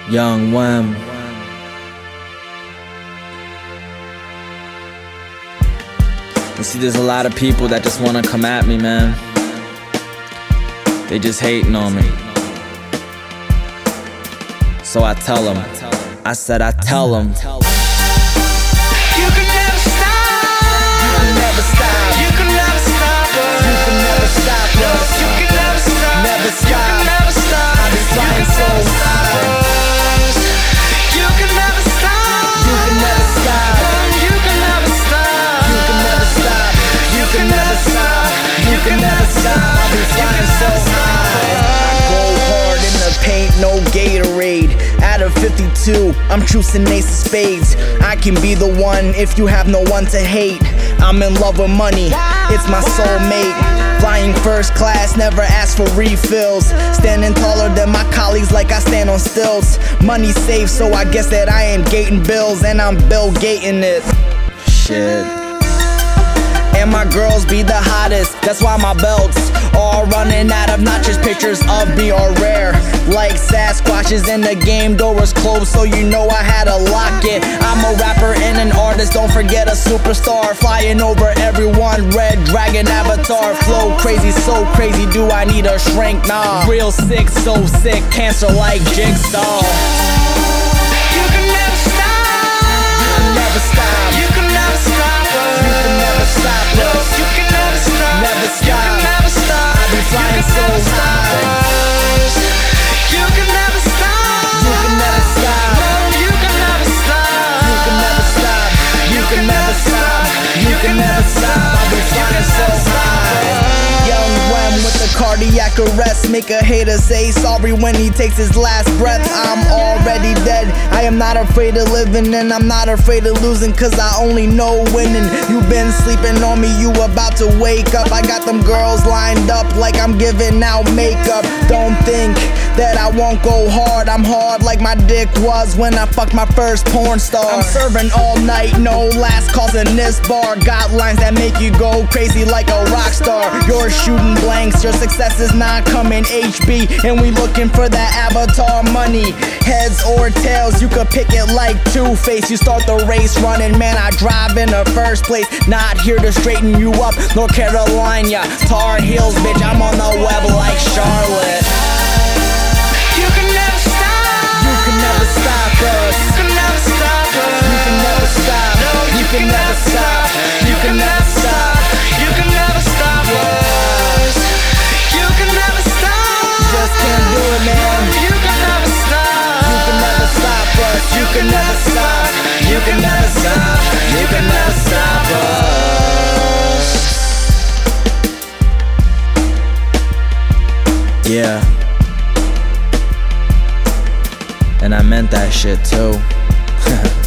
Young Wem. You see, there's a lot of people that just wanna come at me, man. They just hating on me. So I tell them, I tell them. You can never stop. You can never stop. You can never stop us. You can never stop us. You can never stop. Never You stop. can never stop. I've been trying so hard. You can never stop. You can never stop. You can never stop. You can never stop. You can never stop. You can never stop. I've been flying so high. I go hard in the paint, no Gatorade. Out of 52, I'm choosing ace of spades. I can be the one if you have no one to hate. I'm in love with money, it's my soulmate. Flying first class, never ask for refills. Standing taller than my colleagues like I stand on stilts. Money safe, so I guess that I am gating bills. And I'm Bill Gating it. Shit. And my girls be the hottest, that's why my belts all running out of notches. Pictures of me are rare, like Sasquatches in the game. Door was closed, so you know I had to lock it. I'm a rapper and an artist, don't forget a superstar. Flying over everyone, red dragon avatar. Flow crazy, so crazy, do I need a shrink? Nah, real sick, so sick, cancer like Jigsaw. You can never stop. You can never stop. You can never stop us. You can never stop us. You can never stop. Never You stop. can never stop. I've been flying so high. You can never stop. You can never stop. No, you can never stop. You can never stop. You can never stop. You can never stop. I've been flying so high. Young Wem with the cardiac arrest. Make a hater say sorry when he takes his last breath. I'm already dead. I am not afraid of living, and I'm not afraid of losing, cause I only know winning. You've been sleeping on me, you about to wake up. I got them girls lined up like I'm giving out makeup. Don't think that I won't go hard. I'm hard like my dick was when I fucked my first porn star. I'm serving all night, no last calls in this bar. Got lines that make you go crazy like a rock star. You're shooting blanks, your success is not coming HB, and we looking for that avatar money. Heads or tails, you could pick it like Two-Face. You start the race running, man, I drive in the first place. Not here to straighten you up, North Carolina, Tar Heels, bitch, I'm on the web like Charlotte. You can never stop. You can never stop us. You can never stop us. You can never stop. You can never stop. You can never stop. You can never stop us. You can never stop. Just can't do it, man. You can never stop. You can never stop us. You can never stop. You can never stop. You can never stop us. Yeah. And I meant that shit too.